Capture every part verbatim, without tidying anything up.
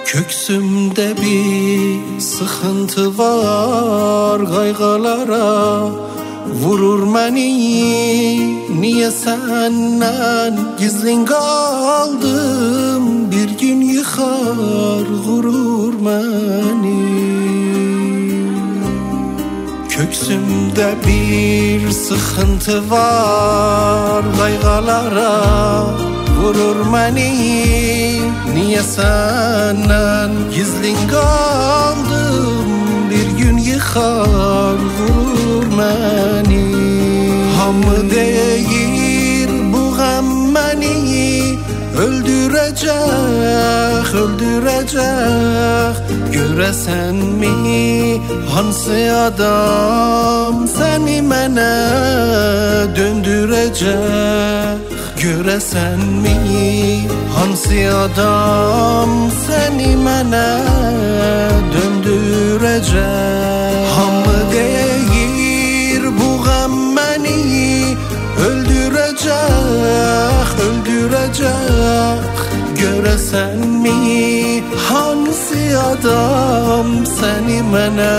Köksümde bir sıkıntı var, kaygılara vurur beni. Niye senden gizlin kaldım, bir gün yıkar gurur beni. Köksümde bir sıkıntı var, kaygılara vurur beni. Niye senden gizlin kaldım, bir gün yıkar vurur beni. Hamı değil bu gam beni öldürecek, öldürecek. Göresen mi hansı adam seni mene döndürecek? Göresen mi hansı adam seni mene döndürecek? Hamı değil bu gam beni öldürecek, öldürecek. Göresen mi hansı adam seni mene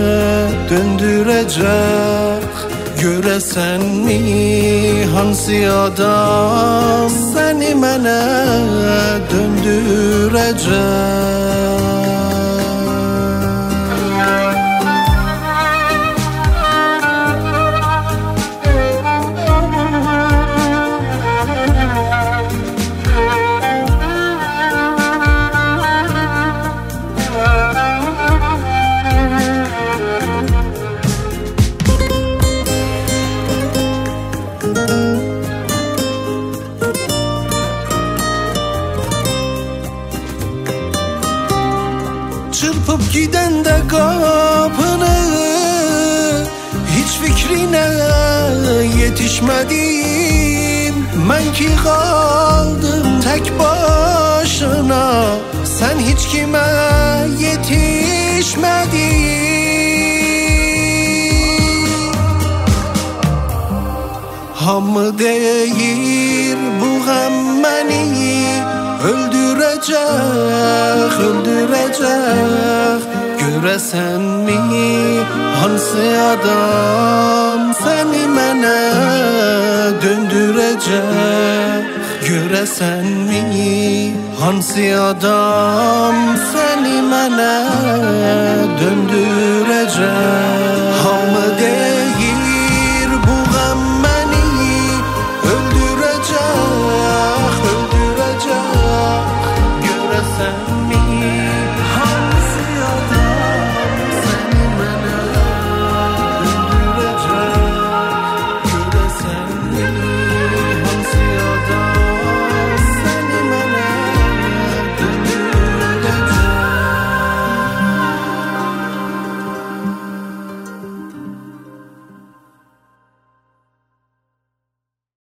döndürecek? Göresen mi hansı adam seni mene döndürecek? Çırpıp giden de kapını, hiç fikrine yetişmedim. Ben ki kaldım tek başına, sen hiç kime yetişmedin. Hamı değil bu gam beni öldürecek, öldürecek. Göresen mi hansı adam seni mene döndürecek? Göresen mi hansı adam seni mene döndürecek? Hamı değil